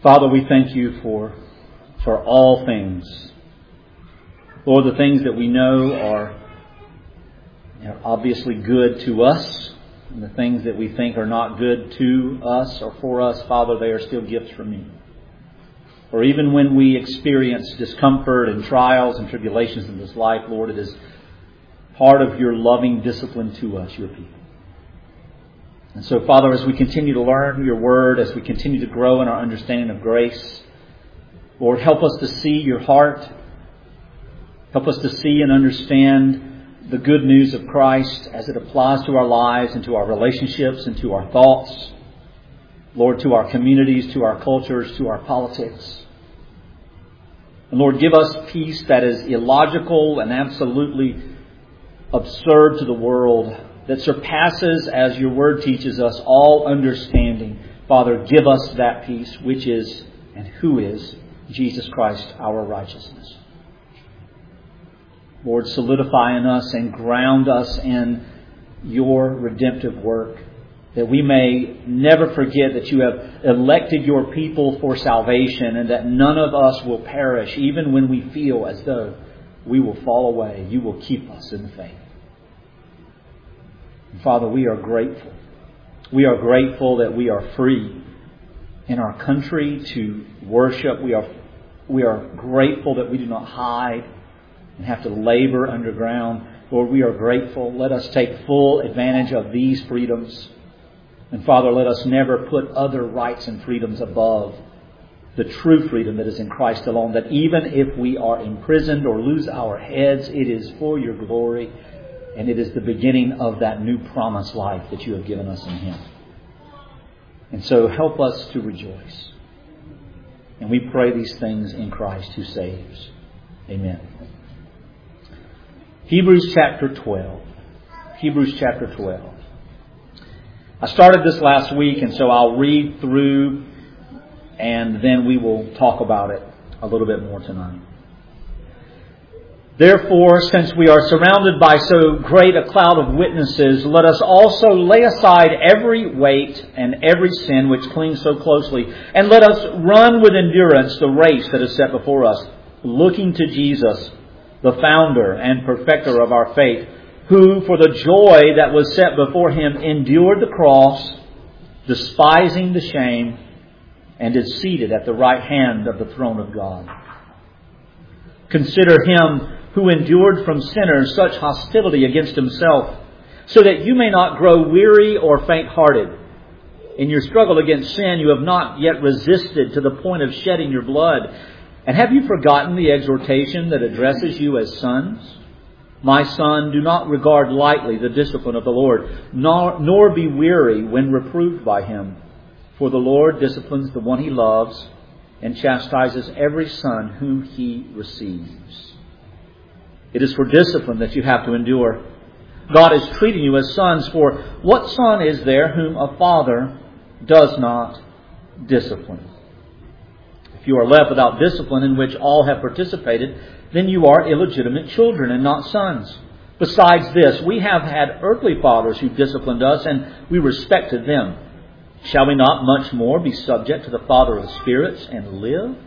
Father, we thank you for all things. Lord, the things that we know are obviously good to us, and the things that we think are not good to us or for us, Father, they are still gifts from you. Or even when we experience discomfort and trials and tribulations in this life, Lord, it is part of your loving discipline to us, your people. And so, Father, as we continue to learn your word, as we continue to grow in our understanding of grace, Lord, help us to see your heart. Help us to see and understand the good news of Christ as it applies to our lives and to our relationships and to our thoughts. Lord, to our communities, to our cultures, to our politics. And Lord, give us peace that is illogical and absolutely absurd to the world, that surpasses, as your word teaches us, all understanding. Father, give us that peace, which is and who is Jesus Christ, our righteousness. Lord, solidify in us and ground us in your redemptive work, that we may never forget that you have elected your people for salvation and that none of us will perish, even when we feel as though we will fall away. You will keep us in the faith. Father, we are grateful. We are grateful that we are free in our country to worship. We are grateful that we do not hide and have to labor underground. Lord, we are grateful. Let us take full advantage of these freedoms. And Father, let us never put other rights and freedoms above the true freedom that is in Christ alone. That even if we are imprisoned or lose our heads, it is for your glory. And it is the beginning of that new promised life that you have given us in Him. And so help us to rejoice. And we pray these things in Christ who saves. Amen. Hebrews chapter 12. Hebrews chapter 12. I started this last week, and so I'll read through and then we will talk about it a little bit more tonight. Therefore, since we are surrounded by so great a cloud of witnesses, let us also lay aside every weight and every sin which clings so closely, and let us run with endurance the race that is set before us, looking to Jesus, the founder and perfecter of our faith, who for the joy that was set before Him endured the cross, despising the shame, and is seated at the right hand of the throne of God. Consider Him who endured from sinners such hostility against Himself, so that you may not grow weary or faint-hearted. In your struggle against sin, you have not yet resisted to the point of shedding your blood. And have you forgotten the exhortation that addresses you as sons? My son, do not regard lightly the discipline of the Lord, nor be weary when reproved by Him. For the Lord disciplines the one He loves and chastises every son whom He receives. It is for discipline that you have to endure. God is treating you as sons, for what son is there whom a father does not discipline? If you are left without discipline in which all have participated, then you are illegitimate children and not sons. Besides this, we have had earthly fathers who disciplined us, and we respected them. Shall we not much more be subject to the Father of spirits and live?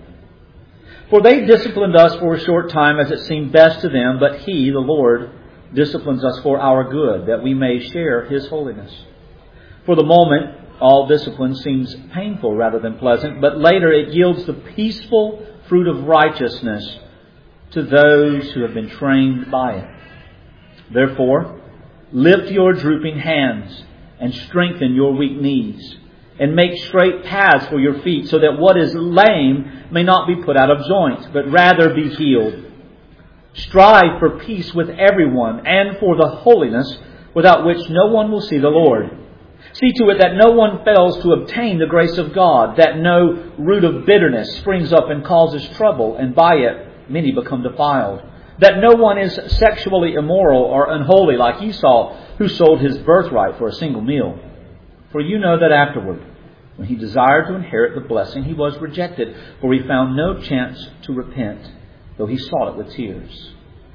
For they disciplined us for a short time as it seemed best to them, but He, the Lord, disciplines us for our good, that we may share His holiness. For the moment, all discipline seems painful rather than pleasant, but later it yields the peaceful fruit of righteousness to those who have been trained by it. Therefore, lift your drooping hands and strengthen your weak knees, and make straight paths for your feet, so that what is lame may not be put out of joint, but rather be healed. Strive for peace with everyone, and for the holiness without which no one will see the Lord. See to it that no one fails to obtain the grace of God, that no root of bitterness springs up and causes trouble, and by it many become defiled. That no one is sexually immoral or unholy like Esau, who sold his birthright for a single meal. For you know that afterward, when he desired to inherit the blessing, he was rejected, for he found no chance to repent, though he sought it with tears.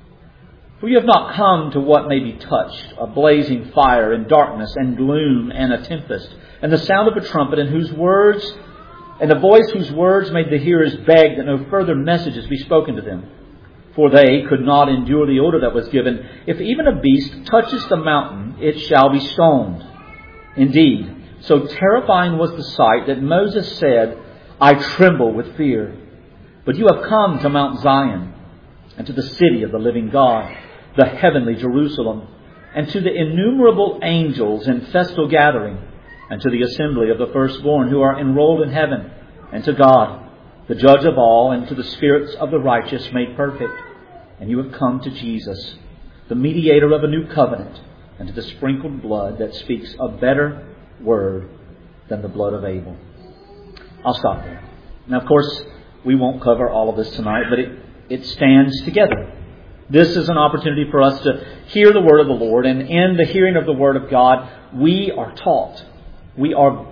For you have not come to what may be touched, a blazing fire and darkness and gloom and a tempest, and the sound of a trumpet, in whose words And the voice whose words made the hearers beg that no further messages be spoken to them. For they could not endure the order that was given, if even a beast touches the mountain, it shall be stoned. Indeed, so terrifying was the sight that Moses said, I tremble with fear. But you have come to Mount Zion, and to the city of the living God, the heavenly Jerusalem, and to the innumerable angels in festal gathering, and to the assembly of the firstborn who are enrolled in heaven, and to God, the judge of all, and to the spirits of the righteous made perfect. And you have come to Jesus, the mediator of a new covenant, and to the sprinkled blood that speaks a better word than the blood of Abel. I'll stop there. Now, of course, we won't cover all of this tonight, but it stands together. This is an opportunity for us to hear the word of the Lord, and in the hearing of the word of God, we are taught. We are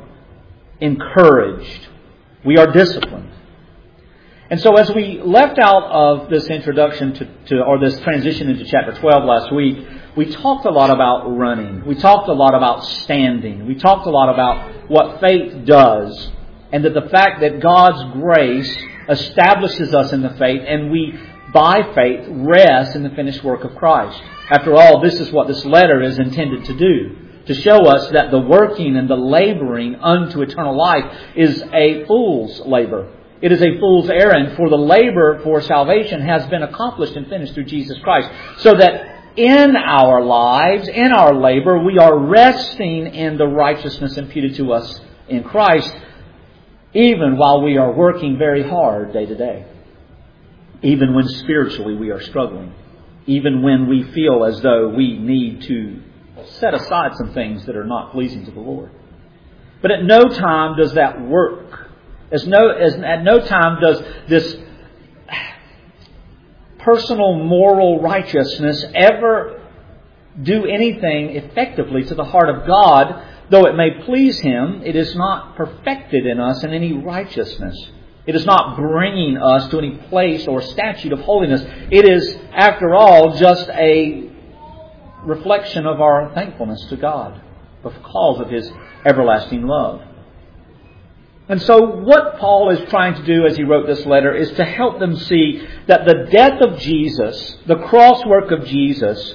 encouraged. We are disciplined. And so as we left out of this introduction or this transition into chapter 12 last week, we talked a lot about running. We talked a lot about standing. We talked a lot about what faith does, and that the fact that God's grace establishes us in the faith, and we, by faith, rest in the finished work of Christ. After all, this is what this letter is intended to do, to show us that the working and the laboring unto eternal life is a fool's labor. It is a fool's errand, for the labor for salvation has been accomplished and finished through Jesus Christ. So that in our lives, in our labor, we are resting in the righteousness imputed to us in Christ, even while we are working very hard day to day. Even when spiritually we are struggling. Even when we feel as though we need to set aside some things that are not pleasing to the Lord. But at no time does that work. At no time does this personal moral righteousness ever do anything effectively to the heart of God. Though it may please Him, it is not perfected in us in any righteousness. It is not bringing us to any place or statute of holiness. It is, after all, just a reflection of our thankfulness to God because of His everlasting love. And so what Paul is trying to do as he wrote this letter is to help them see that the death of Jesus, the cross work of Jesus,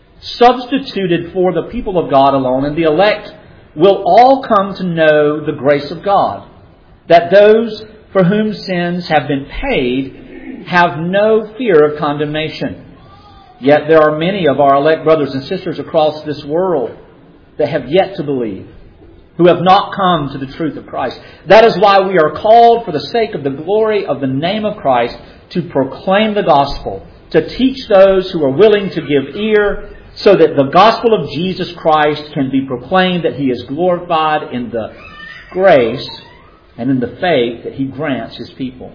substituted for the people of God alone and the elect, will all come to know the grace of God. That those for whom sins have been paid have no fear of condemnation. Yet there are many of our elect brothers and sisters across this world that have yet to believe, who have not come to the truth of Christ. That is why we are called, for the sake of the glory of the name of Christ, to proclaim the gospel, to teach those who are willing to give ear, so that the gospel of Jesus Christ can be proclaimed, that He is glorified in the grace and in the faith that He grants His people.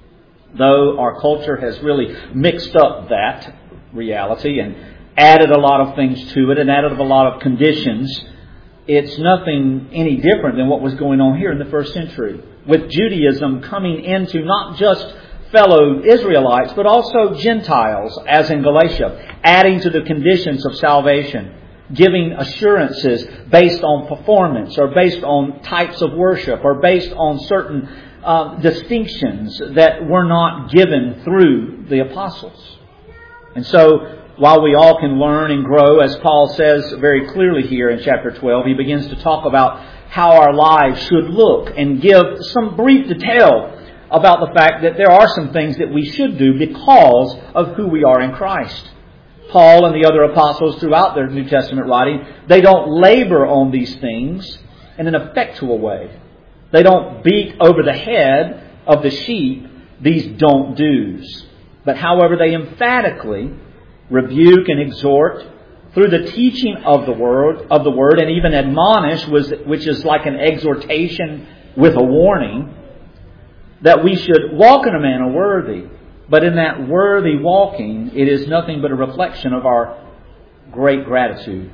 Though our culture has really mixed up that reality and added a lot of things to it and added a lot of conditions, it's nothing any different than what was going on here in the first century, with Judaism coming into not just fellow Israelites, but also Gentiles, as in Galatia, adding to the conditions of salvation, giving assurances based on performance or based on types of worship or based on certain distinctions that were not given through the apostles. And so, while we all can learn and grow, as Paul says very clearly here in chapter 12, he begins to talk about how our lives should look and give some brief detail about the fact that there are some things that we should do because of who we are in Christ. Paul and the other apostles throughout their New Testament writing, they don't labor on these things in an effectual way. They don't beat over the head of the sheep these don't do's. But however, they emphatically rebuke and exhort through the teaching of the word, and even admonish, which is like an exhortation with a warning, that we should walk in a manner worthy. But in that worthy walking, it is nothing but a reflection of our great gratitude.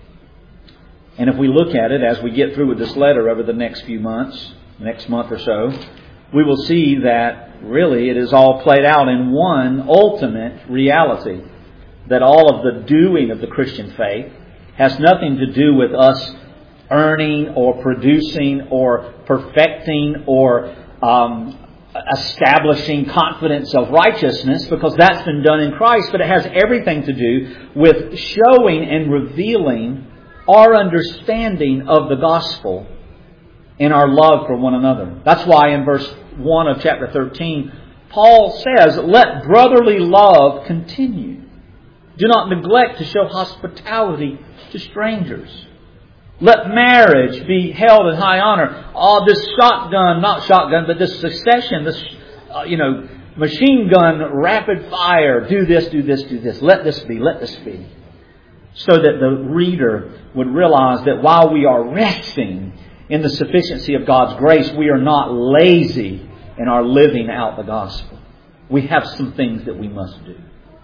And if we look at it as we get through with this letter over the next few months, next month or so, we will see that really it is all played out in one ultimate reality. That all of the doing of the Christian faith has nothing to do with us earning or producing or perfecting or establishing confidence of righteousness, because that's been done in Christ, but it has everything to do with showing and revealing our understanding of the gospel in our love for one another. That's why in verse 1 of chapter 13, Paul says, "Let brotherly love continue. Do not neglect to show hospitality to strangers. Let marriage be held in high honor." This this succession, this machine gun, rapid fire, do this, do this, do this. Let this be, let this be. So that the reader would realize that while we are resting in the sufficiency of God's grace, we are not lazy in our living out the gospel. We have some things that we must do.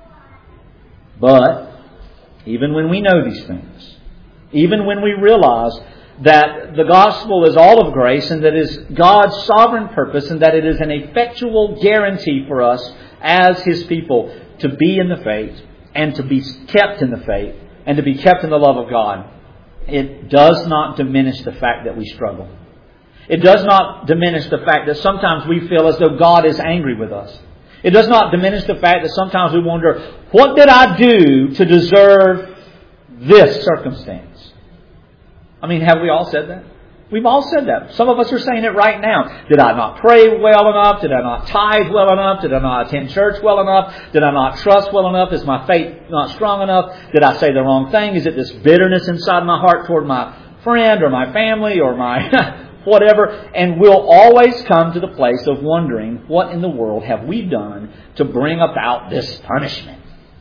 But even when we know these things, even when we realize that the gospel is all of grace and that it is God's sovereign purpose and that it is an effectual guarantee for us as His people to be in the faith and to be kept in the faith and to be kept in the love of God, it does not diminish the fact that we struggle. It does not diminish the fact that sometimes we feel as though God is angry with us. It does not diminish the fact that sometimes we wonder, what did I do to deserve this circumstance? I mean, have we all said that? We've all said that. Some of us are saying it right now. Did I not pray well enough? Did I not tithe well enough? Did I not attend church well enough? Did I not trust well enough? Is my faith not strong enough? Did I say the wrong thing? Is it this bitterness inside my heart toward my friend or my family or my whatever? And we'll always come to the place of wondering, what in the world have we done to bring about this punishment?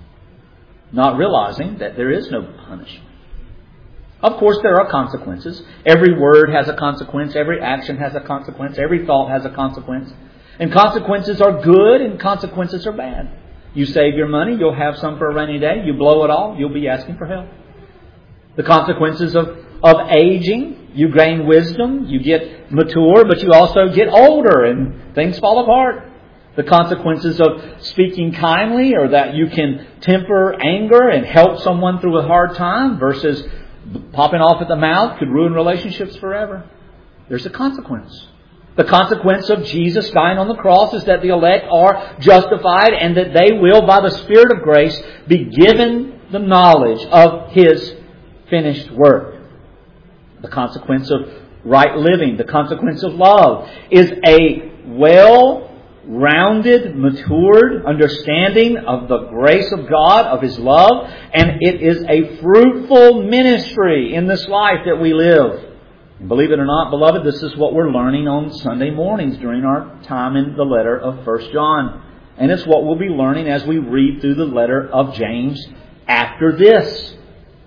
Not realizing that there is no punishment. Of course, there are consequences. Every word has a consequence. Every action has a consequence. Every thought has a consequence. And consequences are good and consequences are bad. You save your money, you'll have some for a rainy day. You blow it all, you'll be asking for help. The consequences of aging, you gain wisdom, you get mature, but you also get older and things fall apart. The consequences of speaking kindly, or that you can temper anger and help someone through a hard time versus popping off at the mouth, could ruin relationships forever. There's a consequence. The consequence of Jesus dying on the cross is that the elect are justified and that they will, by the Spirit of grace, be given the knowledge of His finished work. The consequence of right living, the consequence of love, is a well-rounded, matured understanding of the grace of God, of His love, and it is a fruitful ministry in this life that we live. And believe it or not, beloved, this is what we're learning on Sunday mornings during our time in the letter of 1 John. And it's what we'll be learning as we read through the letter of James after this.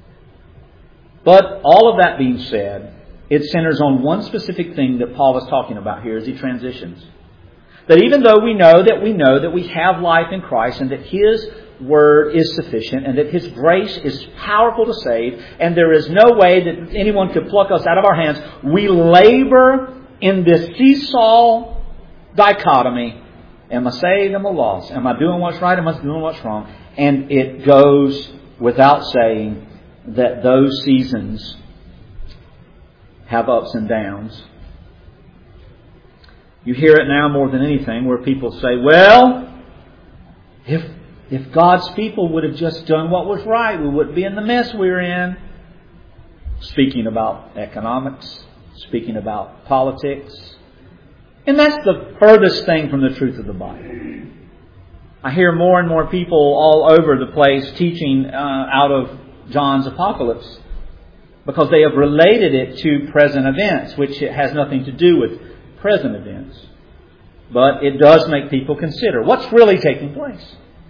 But all of that being said, it centers on one specific thing that Paul is talking about here as he transitions. That even though we know that we have life in Christ and that His Word is sufficient and that His grace is powerful to save and there is no way that anyone could pluck us out of our hands, we labor in this seesaw dichotomy. Am I saved? Am I lost? Am I doing what's right? Am I doing what's wrong? And it goes without saying that those seasons have ups and downs. You hear it now more than anything where people say, well, if God's people would have just done what was right, we wouldn't be in the mess we're in. Speaking about economics, speaking about politics. And that's the furthest thing from the truth of the Bible. I hear more and more people all over the place teaching out of John's Apocalypse because they have related it to present events, which it has nothing to do with present events. But it does make people consider what's really taking place.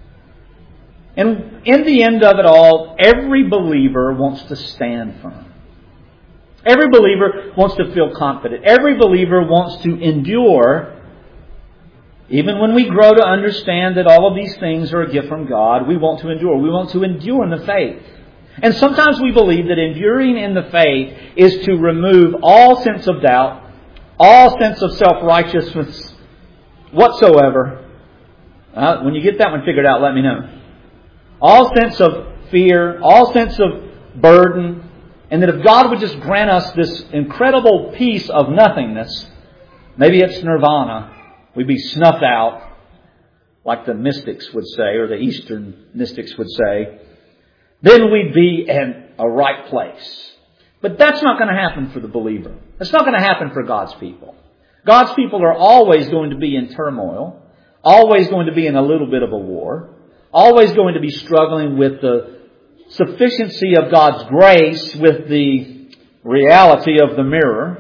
And in the end of it all, every believer wants to stand firm. Every believer wants to feel confident. Every believer wants to endure. Even when we grow to understand that all of these things are a gift from God, we want to endure. We want to endure in the faith. And sometimes we believe that enduring in the faith is to remove all sense of doubt, all sense of self-righteousness whatsoever. When you get that one figured out, let me know. All sense of fear, all sense of burden, And that if God would just grant us this incredible peace of nothingness, maybe it's nirvana, we'd be snuffed out, like the mystics would say, or the Eastern mystics would say, then we'd be in a right place. But that's not going to happen for the believer. That's not going to happen for God's people. God's people are always going to be in turmoil, always going to be in a little bit of a war, always going to be struggling with the sufficiency of God's grace with the reality of the mirror,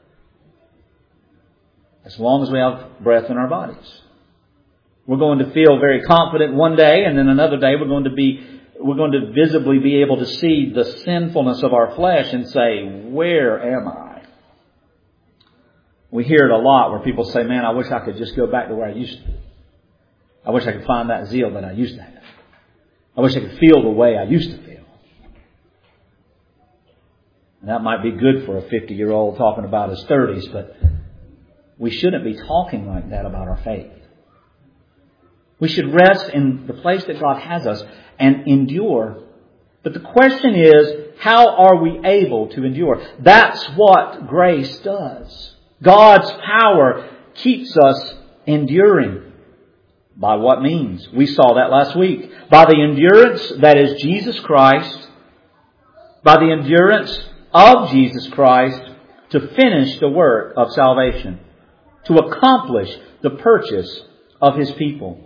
as long as we have breath in our bodies. We're going to feel very confident one day, and then another day we're going to visibly be able to see the sinfulness of our flesh and say, where am I? We hear it a lot where people say, man, I wish I could just go back to where I used to be. I wish I could find that zeal that I used to have. I wish I could feel the way I used to feel. And that might be good for a 50-year-old talking about his 30s, but we shouldn't be talking like that about our faith. We should rest in the place that God has us and endure. But the question is, how are we able to endure? That's what grace does. God's power keeps us enduring. By what means? We saw that last week. By the endurance that is Jesus Christ. By the endurance of Jesus Christ to finish the work of salvation. To accomplish the purchase of His people.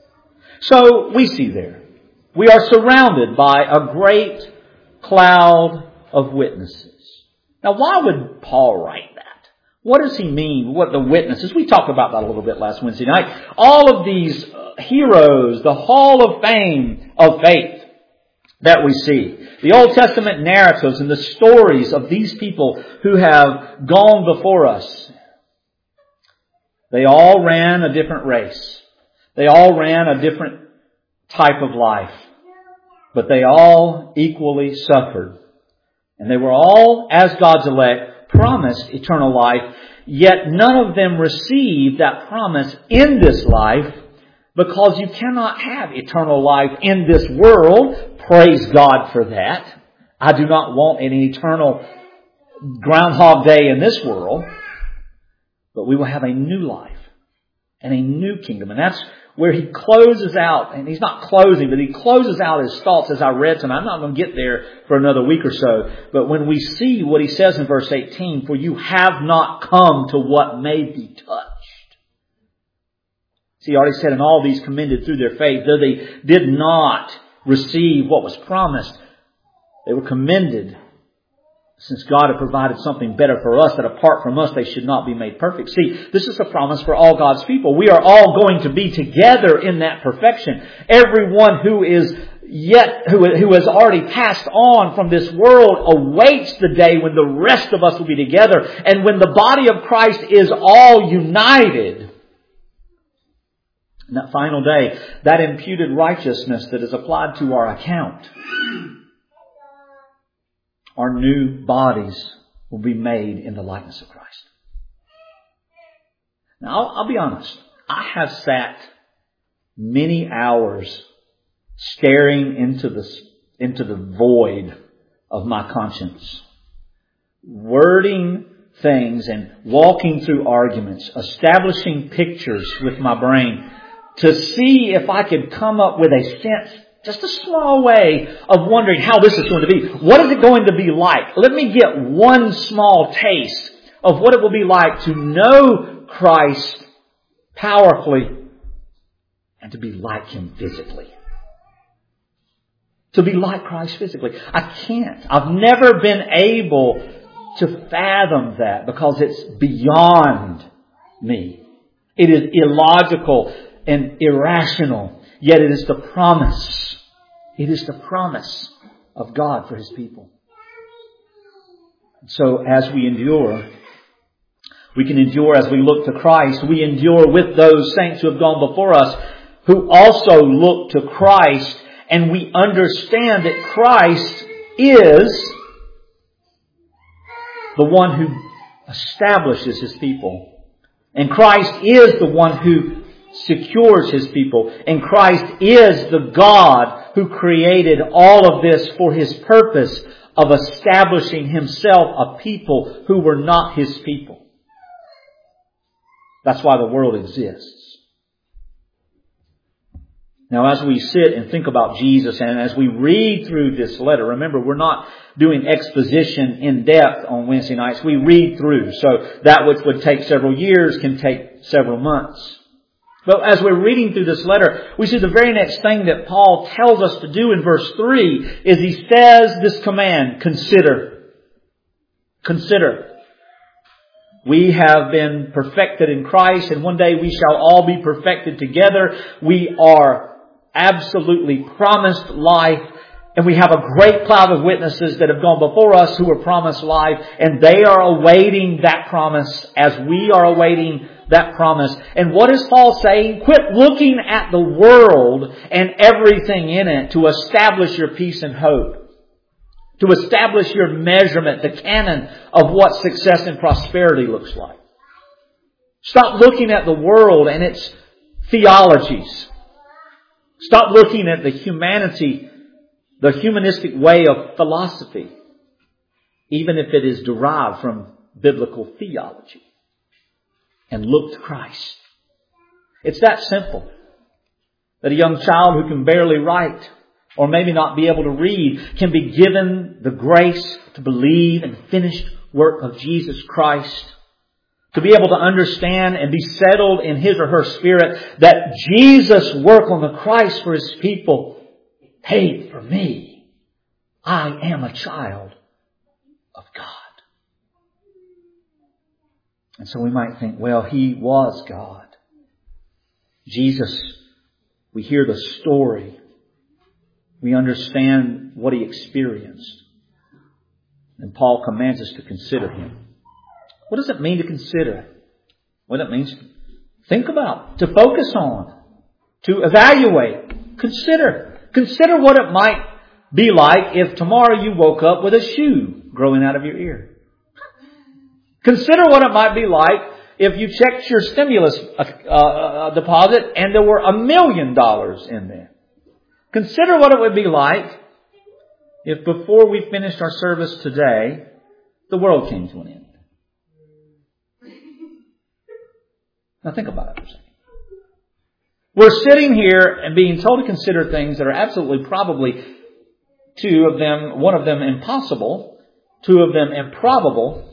So we see there, we are surrounded by a great cloud of witnesses. Now, why would Paul write that? What does he mean? What the witnesses? We talked about that a little bit last Wednesday night. All of these heroes, the hall of fame of faith that we see. The Old Testament narratives and the stories of these people who have gone before us. They all ran a different race. They all ran a different type of life. But they all equally suffered. And they were all, as God's elect, promised eternal life, yet none of them received that promise in this life, because you cannot have eternal life in this world. Praise God for that. I do not want any eternal Groundhog Day in this world, but we will have a new life and a new kingdom. And that's where he closes out, and he's not closing, but he closes out his thoughts as I read some. I'm not going to get there for another week or so. But when we see what he says in verse 18, for you have not come to what may be touched. See, he already said, and all these commended through their faith, though they did not receive what was promised, they were commended. Since God had provided something better for us, that apart from us they should not be made perfect. See, this is a promise for all God's people. We are all going to be together in that perfection. Everyone who has already passed on from this world awaits the day when the rest of us will be together. And when the body of Christ is all united, in that final day, that imputed righteousness that is applied to our account, our new bodies will be made in the likeness of Christ. Now, I'll be honest. I have sat many hours staring into the void of my conscience, wording things and walking through arguments, establishing pictures with my brain to see if I could come up with a sense, just a small way of wondering how this is going to be. What is it going to be like? Let me get one small taste of what it will be like to know Christ powerfully and to be like Him physically. To be like Christ physically. I can't. I've never been able to fathom that because it's beyond me. It is illogical and irrational. Yet it is the promise. It is the promise of God for His people. So as we endure, we can endure as we look to Christ. We endure with those saints who have gone before us, who also look to Christ. And we understand that Christ is the one who establishes His people. And Christ is the one who secures His people. And Christ is the God who created all of this for His purpose of establishing Himself a people who were not His people. That's why the world exists. Now, as we sit and think about Jesus and as we read through this letter, remember, we're not doing exposition in depth on Wednesday nights. We read through. So that which would take several years can take several months. But as we're reading through this letter, we see the very next thing that Paul tells us to do in verse 3 is he says this command, consider. Consider. We have been perfected in Christ, and one day we shall all be perfected together. We are absolutely promised life, and we have a great cloud of witnesses that have gone before us who were promised life, and they are awaiting that promise as we are awaiting that promise. And what is Paul saying? Quit looking at the world and everything in it to establish your peace and hope. To establish your measurement, the canon of what success and prosperity looks like. Stop looking at the world and its theologies. Stop looking at the humanistic way of philosophy, even if it is derived from biblical theology. And look to Christ. It's that simple. That a young child who can barely write or maybe not be able to read can be given the grace to believe in the finished work of Jesus Christ. To be able to understand and be settled in his or her spirit that Jesus' work on the Christ for His people paid for me. I am a child of God. And so we might think, well, He was God. Jesus, we hear the story. We understand what He experienced. And Paul commands us to consider Him. What does it mean to consider? What it means to think about, to focus on, to evaluate, consider. Consider what it might be like if tomorrow you woke up with a shoe growing out of your ear. Consider what it might be like if you checked your stimulus deposit and there were $1 million in there. Consider what it would be like if before we finished our service today, the world came to an end. Now think about it for a second. We're sitting here and being told to consider things that are absolutely probably one of them impossible, two of them improbable,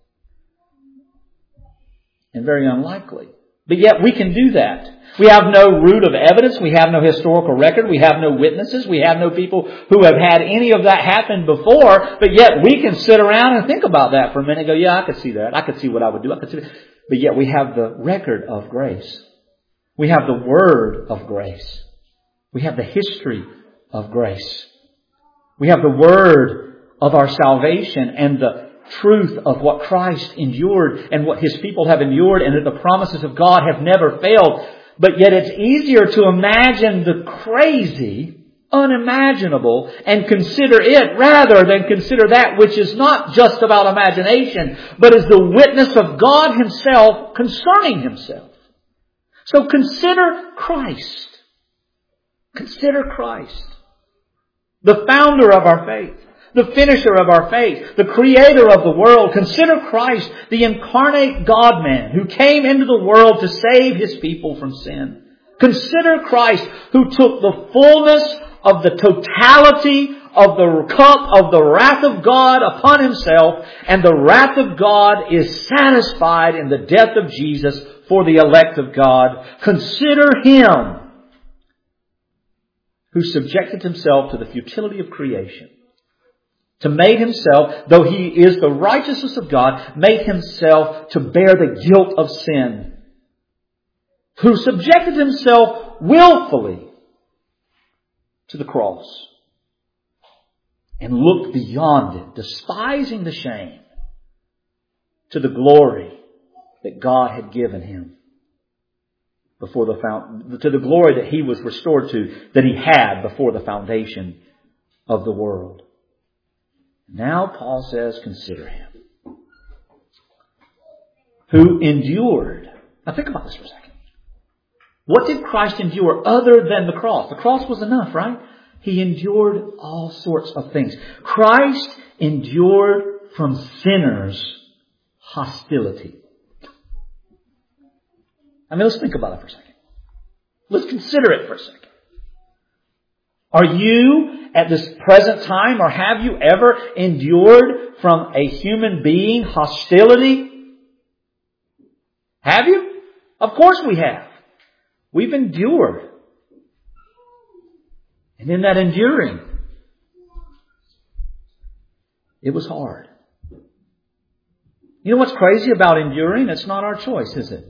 and very unlikely. But yet we can do that. We have no root of evidence. We have no historical record. We have no witnesses. We have no people who have had any of that happen before. But yet we can sit around and think about that for a minute and go, yeah, I could see that. I could see what I would do. I could see that. But yet we have the record of grace. We have the word of grace. We have the history of grace. We have the word of our salvation and the truth of what Christ endured and what His people have endured, and that the promises of God have never failed. But yet it's easier to imagine the crazy, unimaginable, and consider it rather than consider that which is not just about imagination, but is the witness of God Himself concerning Himself. So consider Christ. Consider Christ. The founder of our faith. The finisher of our faith, the creator of the world. Consider Christ, the incarnate God-man who came into the world to save His people from sin. Consider Christ who took the fullness of the totality of the cup of the wrath of God upon Himself, and the wrath of God is satisfied in the death of Jesus for the elect of God. Consider Him who subjected Himself to the futility of creation. To make Himself, though He is the righteousness of God, make Himself to bear the guilt of sin. Who subjected Himself willfully to the cross. And looked beyond it, despising the shame, to the glory that God had given Him. To the glory that He was restored to, that He had before the foundation of the world. Now Paul says, consider Him. Who endured. Now think about this for a second. What did Christ endure other than the cross? The cross was enough, right? He endured all sorts of things. Christ endured from sinners hostility. Let's think about it for a second. Let's consider it for a second. Are you at this present time, or have you ever endured from a human being hostility? Have you? Of course we have. We've endured. And in that enduring, it was hard. You know what's crazy about enduring? It's not our choice, is it?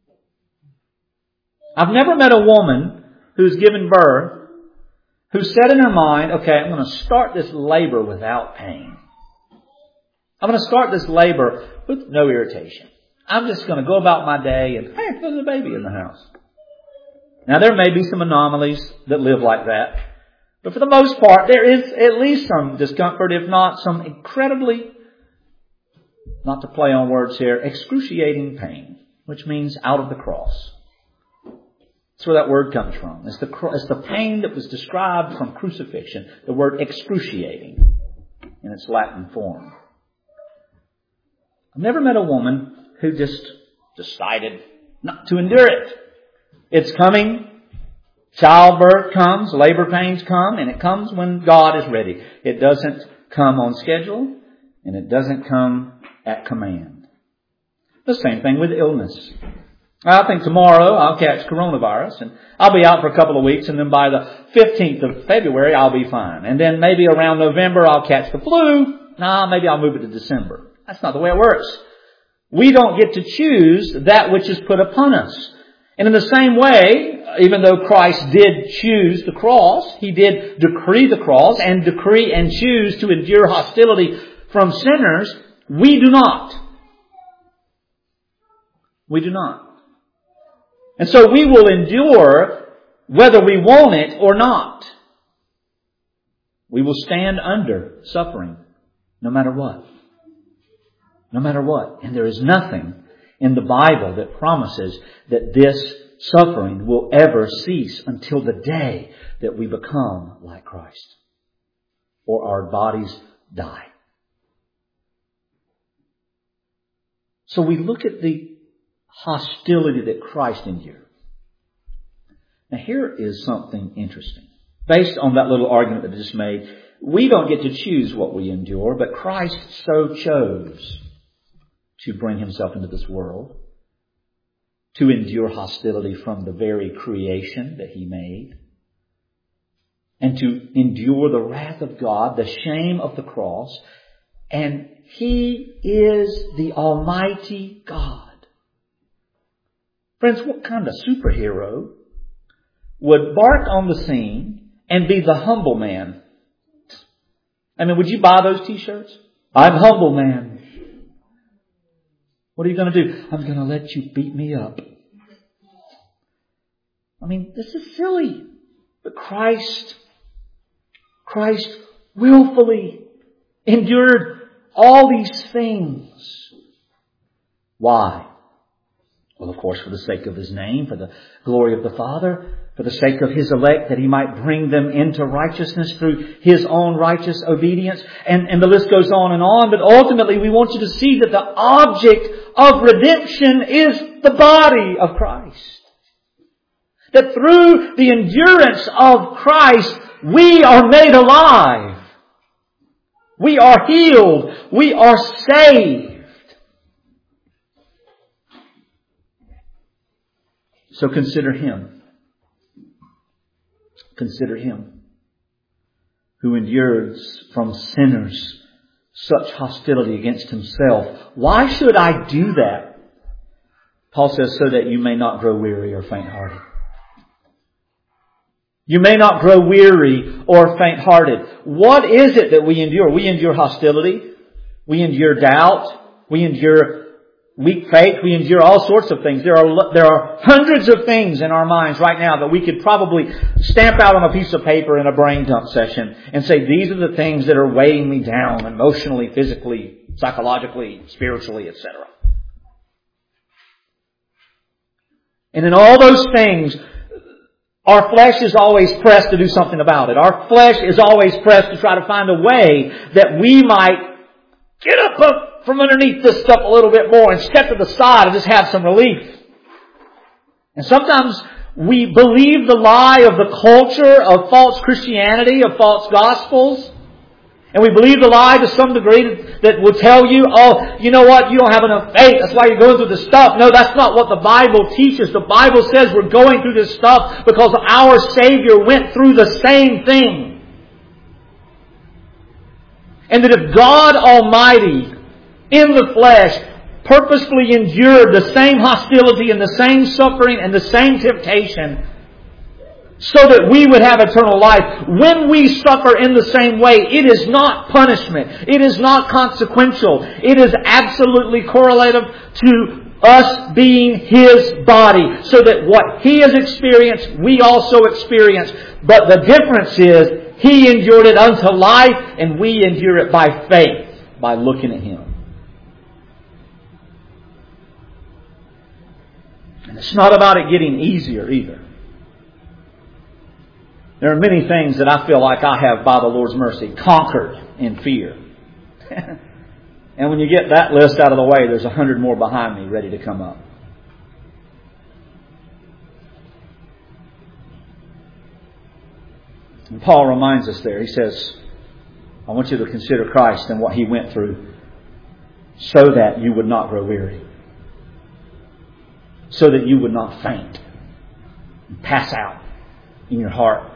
I've never met a woman who's given birth who said in her mind, okay, I'm going to start this labor without pain. I'm going to start this labor with no irritation. I'm just going to go about my day and, hey, there's a baby in the house. Now, there may be some anomalies that live like that. But for the most part, there is at least some discomfort, if not some incredibly, not to play on words here, excruciating pain, which means out of the cross. That's where that word comes from. It's the pain that was described from crucifixion, the word excruciating in its Latin form. I've never met a woman who just decided not to endure it. It's coming. Childbirth comes, labor pains come, and it comes when God is ready. It doesn't come on schedule, and it doesn't come at command. The same thing with illness. I think tomorrow I'll catch coronavirus, and I'll be out for a couple of weeks, and then by the 15th of February I'll be fine. And then maybe around November I'll catch the flu. Maybe I'll move it to December. That's not the way it works. We don't get to choose that which is put upon us. And in the same way, even though Christ did choose the cross, He did decree the cross and decree and choose to endure hostility from sinners, we do not. We do not. And so we will endure whether we want it or not. We will stand under suffering no matter what. No matter what. And there is nothing in the Bible that promises that this suffering will ever cease until the day that we become like Christ or our bodies die. So we look at the hostility that Christ endured. Now here is something interesting. Based on that little argument that I just made, we don't get to choose what we endure, but Christ so chose to bring Himself into this world, to endure hostility from the very creation that He made, and to endure the wrath of God, the shame of the cross, and He is the Almighty God. Friends, what kind of superhero would bark on the scene and be the humble man? Would you buy those t-shirts? I'm humble man. What are you going to do? I'm going to let you beat me up. This is silly. But Christ willfully endured all these things. Why? Well, of course, for the sake of His name, for the glory of the Father, for the sake of His elect, that He might bring them into righteousness through His own righteous obedience. And the list goes on. But ultimately, we want you to see that the object of redemption is the body of Christ. That through the endurance of Christ, we are made alive. We are healed. We are saved. So consider Him. Consider Him who endures from sinners such hostility against Himself. Why should I do that? Paul says, so that you may not grow weary or faint-hearted. You may not grow weary or faint-hearted. What is it that we endure? We endure hostility. We endure doubt. We endure weak faith. We endure all sorts of things. There are hundreds of things in our minds right now that we could probably stamp out on a piece of paper in a brain dump session and say, these are the things that are weighing me down emotionally, physically, psychologically, spiritually, etc. And in all those things, our flesh is always pressed to do something about it. Our flesh is always pressed to try to find a way that we might get up from underneath this stuff a little bit more and step to the side and just have some relief. And sometimes we believe the lie of the culture of false Christianity, of false gospels. And we believe the lie to some degree that will tell you, oh, you know what, you don't have enough faith, that's why you're going through this stuff. No, that's not what the Bible teaches. The Bible says we're going through this stuff because our Savior went through the same thing. And that if God Almighty, in the flesh, purposefully endured the same hostility and the same suffering and the same temptation so that we would have eternal life, when we suffer in the same way, it is not punishment. It is not consequential. It is absolutely correlative to us being His body, so that what He has experienced, we also experience. But the difference is, He endured it unto life, and we endure it by faith, by looking at Him. And it's not about it getting easier either. There are many things that I feel like I have, by the Lord's mercy, conquered in fear. And when you get that list out of the way, there's 100 more behind me ready to come up. And Paul reminds us there. He says, I want you to consider Christ and what He went through so that you would not grow weary. So that you would not faint and pass out in your heart.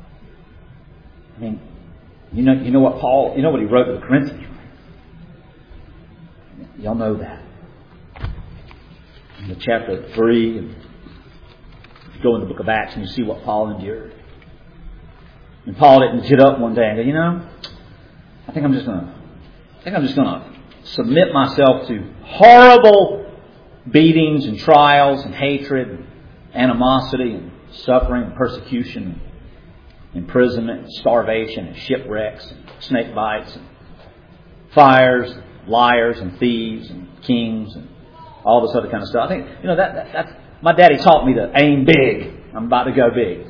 I mean, you know what Paul, you know what he wrote to the Corinthians? Y'all know that. In the chapter 3, and you go in the book of Acts and you see what Paul endured. And Paul didn't get up one day and go, I think I'm just going to submit myself to horrible beatings and trials and hatred and animosity and suffering and persecution, imprisonment, and starvation, and shipwrecks, and snake bites, and fires, and liars, and thieves, and kings, and all this other kind of stuff. I think, that's my daddy taught me to aim big. I'm about to go big.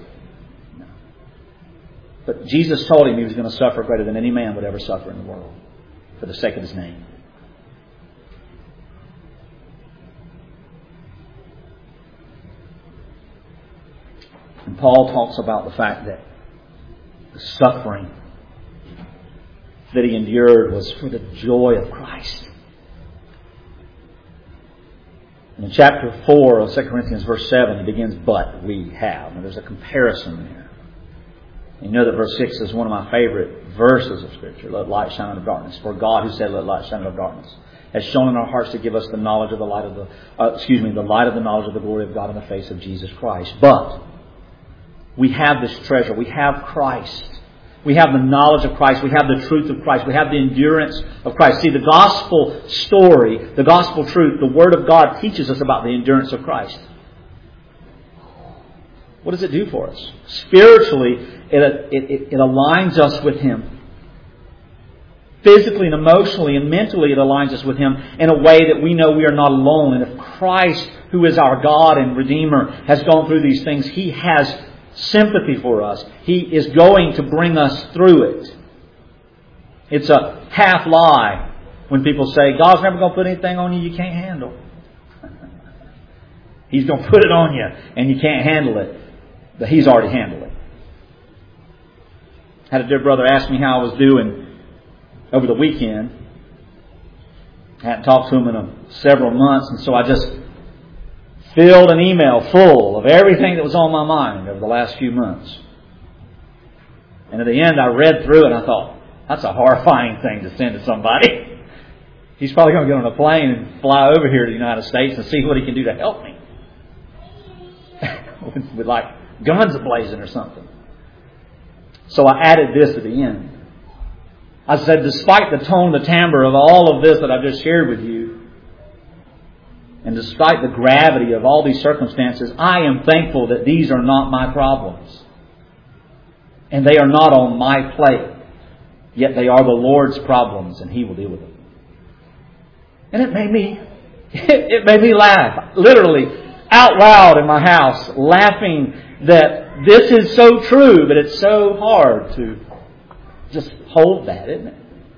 But Jesus told him he was going to suffer greater than any man would ever suffer in the world for the sake of His name. And Paul talks about the fact that the suffering that he endured was for the joy of Christ. And in chapter 4 of 2 Corinthians verse 7, he begins, but we have. And there's a comparison there. And you know that verse 6 is one of my favorite verses of Scripture. Let light shine out of darkness. For God, who said, let light shine out of darkness, has shone in our hearts to give us the knowledge of the light of the light of the knowledge of the glory of God in the face of Jesus Christ. But we have this treasure. We have Christ. We have the knowledge of Christ. We have the truth of Christ. We have the endurance of Christ. See, the gospel story, the gospel truth, the Word of God teaches us about the endurance of Christ. What does it do for us? Spiritually, it aligns us with Him. Physically and emotionally and mentally, it aligns us with Him in a way that we know we are not alone. And if Christ, who is our God and Redeemer, has gone through these things, He has sympathy for us. He is going to bring us through it. It's a half lie when people say, God's never going to put anything on you can't handle. He's going to put it on you and you can't handle it. But He's already handled it. I had a dear brother ask me how I was doing over the weekend. I hadn't talked to him in several months, and so I just filled an email full of everything that was on my mind over the last few months. And at the end I read through it and I thought, that's a horrifying thing to send to somebody. He's probably going to get on a plane and fly over here to the United States and see what he can do to help me. With like guns ablazing or something. So I added this at the end. I said, despite the tone, the timbre of all of this that I've just shared with you, and despite the gravity of all these circumstances, I am thankful that these are not my problems. And they are not on my plate. Yet they are the Lord's problems, and He will deal with them. And it made me laugh. Literally, out loud in my house, laughing that this is so true, but it's so hard to just hold that, isn't it?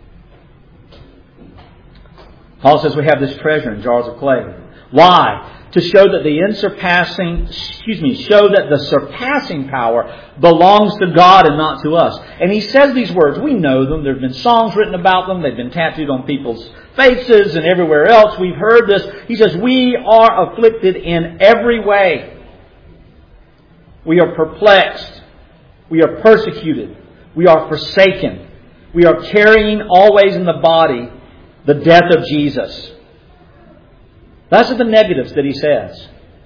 Paul says we have this treasure in jars of clay. Why? To show that the surpassing power belongs to God and not to us. And he says these words. We know them. There have been songs written about them. They've been tattooed on people's faces and everywhere else. We've heard this. He says, we are afflicted in every way. We are perplexed. We are persecuted. We are forsaken. We are carrying always in the body the death of Jesus. Those are the negatives that he says.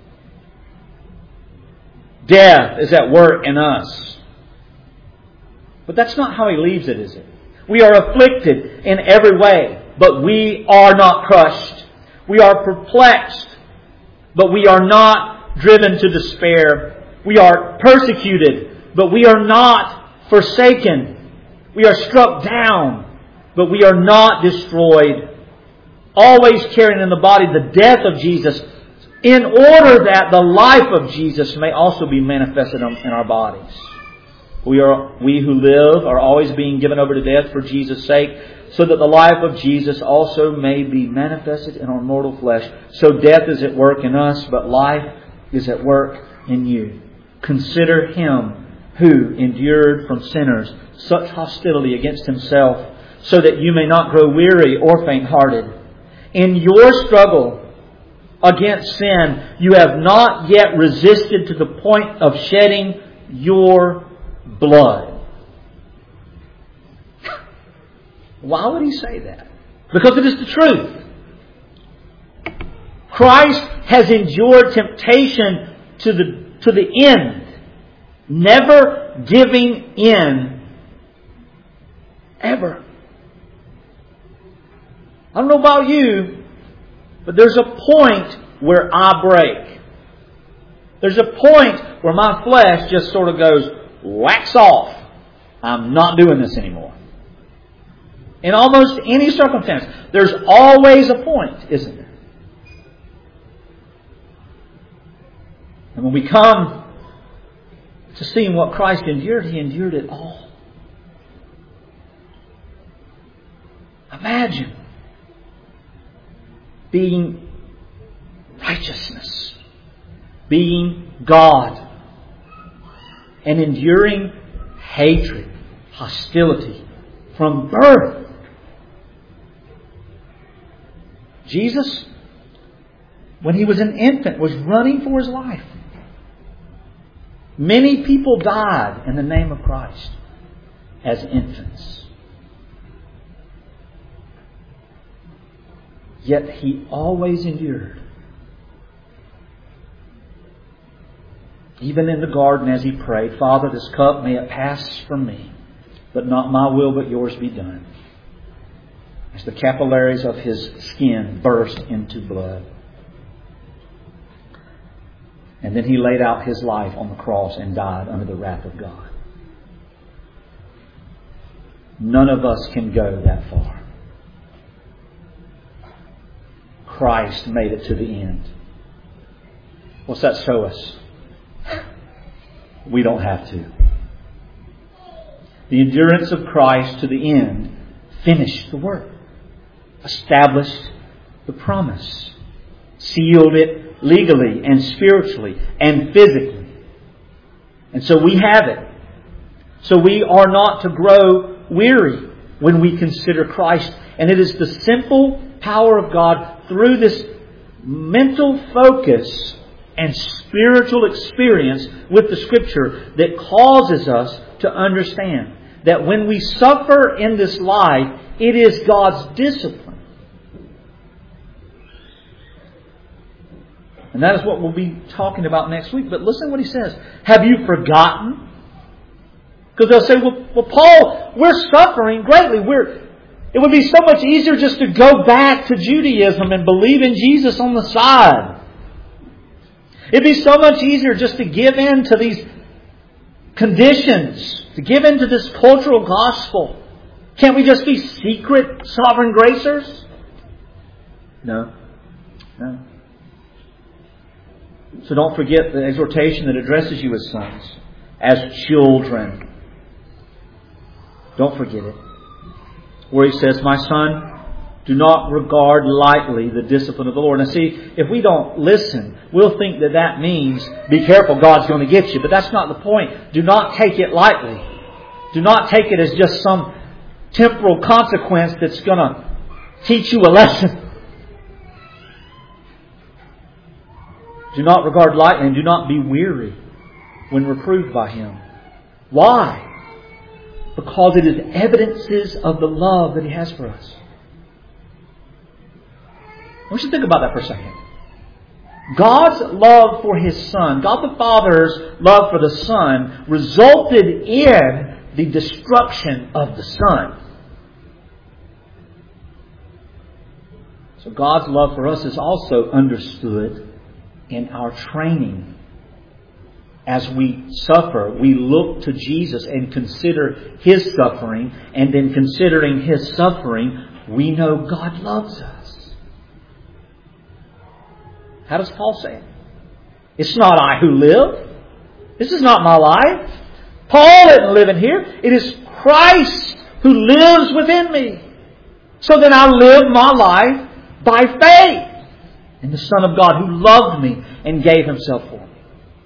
Death is at work in us. But that's not how he leaves it, is it? We are afflicted in every way, but we are not crushed. We are perplexed, but we are not driven to despair. We are persecuted, but we are not forsaken. We are struck down, but we are not destroyed. Always carrying in the body the death of Jesus, in order that the life of Jesus may also be manifested in our bodies. We who live are always being given over to death for Jesus' sake, so that the life of Jesus also may be manifested in our mortal flesh. So death is at work in us, but life is at work in you. Consider Him who endured from sinners such hostility against Himself, so that you may not grow weary or faint-hearted. In your struggle against sin, you have not yet resisted to the point of shedding your blood. Why would he say that? Because it is the truth. Christ has endured temptation to the end, never giving in, ever. I don't know about you, but there's a point where I break. There's a point where my flesh just sort of goes, wax off. I'm not doing this anymore. In almost any circumstance, there's always a point, isn't there? And when we come to seeing what Christ endured, He endured it all. Imagine being righteousness, being God, and enduring hatred, hostility from birth. Jesus, when He was an infant, was running for His life. Many people died in the name of Christ as infants. Yet He always endured. Even in the garden as He prayed, Father, this cup may it pass from me, but not my will but yours be done. As the capillaries of His skin burst into blood. And then He laid out His life on the cross and died under the wrath of God. None of us can go that far. Christ made it to the end. What's that show us? We don't have to. The endurance of Christ to the end finished the work, established the promise, sealed it legally and spiritually and physically. And so we have it. So we are not to grow weary when we consider Christ. And it is the simple power of God through this mental focus and spiritual experience with the Scripture that causes us to understand that when we suffer in this life, it is God's discipline. And that is what we'll be talking about next week. But listen to what he says. Have you forgotten? Because they'll say, well, Paul, we're suffering greatly. It would be so much easier just to go back to Judaism and believe in Jesus on the side. It'd be so much easier just to give in to these conditions, to give in to this cultural gospel. Can't we just be secret sovereign gracers? No. So don't forget the exhortation that addresses you as sons, as children. Don't forget it. Where He says, "My son, do not regard lightly the discipline of the Lord." Now see, if we don't listen, we'll think that that means, be careful, God's going to get you. But that's not the point. Do not take it lightly. Do not take it as just some temporal consequence that's going to teach you a lesson. Do not regard lightly and do not be weary when reproved by Him. Why? Because it is evidences of the love that He has for us. I want you to think about that for a second. God's love for His Son, God the Father's love for the Son, resulted in the destruction of the Son. So God's love for us is also understood in our training. As we suffer, we look to Jesus and consider His suffering, and in considering His suffering, we know God loves us. How does Paul say it? It's not I who live. This is not my life. Paul isn't living here. It is Christ who lives within me. So then I live my life by faith in the Son of God who loved me and gave Himself for me.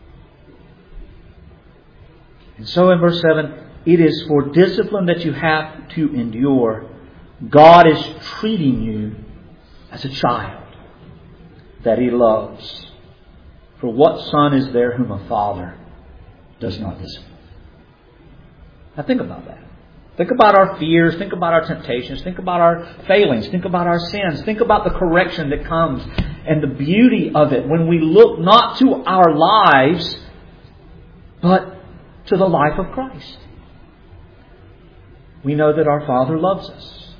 And so in verse 7, it is for discipline that you have to endure. God is treating you as a child that He loves. For what son is there whom a father does not discipline? Now think about that. Think about our fears. Think about our temptations. Think about our failings. Think about our sins. Think about the correction that comes and the beauty of it when we look not to our lives, but to the life of Christ. We know that our Father loves us.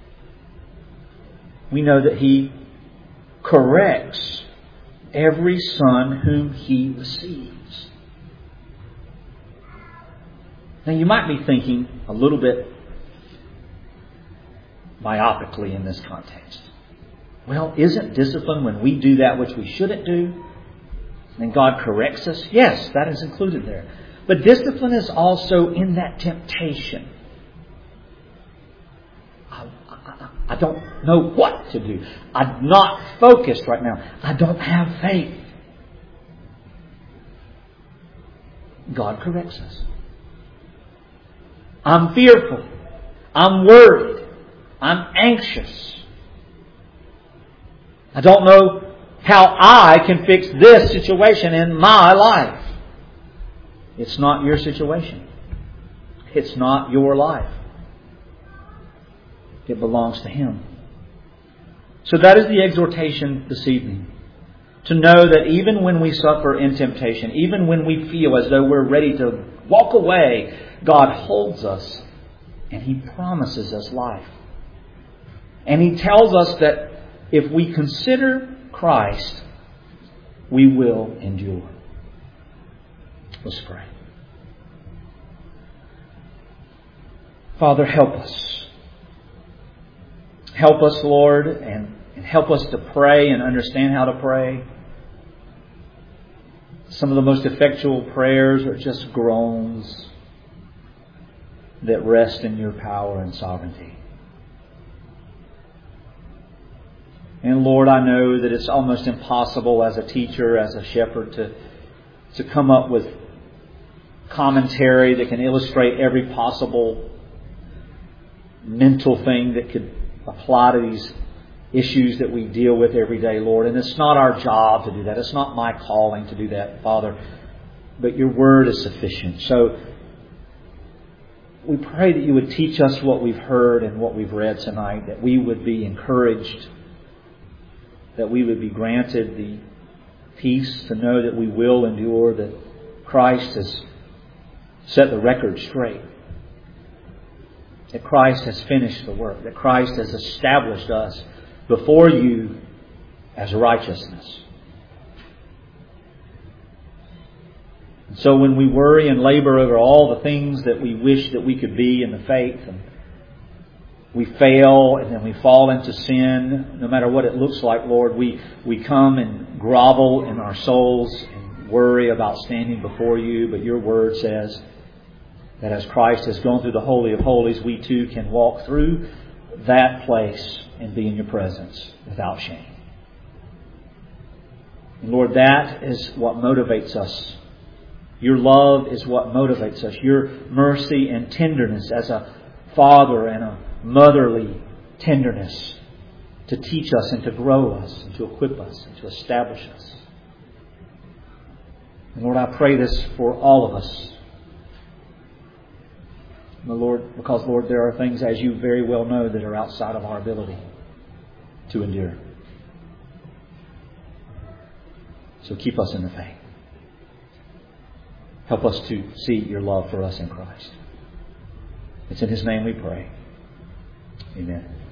We know that He corrects every son whom He receives. Now you might be thinking a little bit myopically in this context. Well, isn't discipline when we do that which we shouldn't do, and God corrects us? Yes, that is included there. But discipline is also in that temptation. I don't know what to do. I'm not focused right now. I don't have faith. God corrects us. I'm fearful. I'm worried. I'm anxious. I don't know how I can fix this situation in my life. It's not your situation. It's not your life. It belongs to Him. So that is the exhortation this evening. To know that even when we suffer in temptation, even when we feel as though we're ready to walk away, God holds us and He promises us life. And He tells us that if we consider Christ, we will endure. Let's pray. Father, help us. Help us, Lord, and help us to pray and understand how to pray. Some of the most effectual prayers are just groans that rest in Your power and sovereignty. And Lord, I know that it's almost impossible as a teacher, as a shepherd, to come up with commentary that can illustrate every possible mental thing that could apply to these issues that we deal with every day, Lord. And it's not our job to do that. It's not my calling to do that, Father. But Your Word is sufficient. So we pray that You would teach us what we've heard and what we've read tonight, that we would be encouraged, that we would be granted the peace to know that we will endure, that Christ has set the record straight, that Christ has finished the work, that Christ has established us before You as righteousness. And so when we worry and labor over all the things that we wish that we could be in the faith, and we fail and then we fall into sin, no matter what it looks like, Lord, we come and grovel in our souls and worry about standing before you. But your word says that as Christ has gone through the Holy of Holies, we too can walk through that place and be in your presence without shame. And Lord, that is what motivates us. Your love is what motivates us. Your mercy and tenderness as a father and a motherly tenderness to teach us and to grow us and to equip us and to establish us. And Lord, I pray this for all of us. And Lord, because Lord, there are things, as you very well know, that are outside of our ability to endure. So keep us in the faith. Help us to see your love for us in Christ. It's in His name we pray. Amen.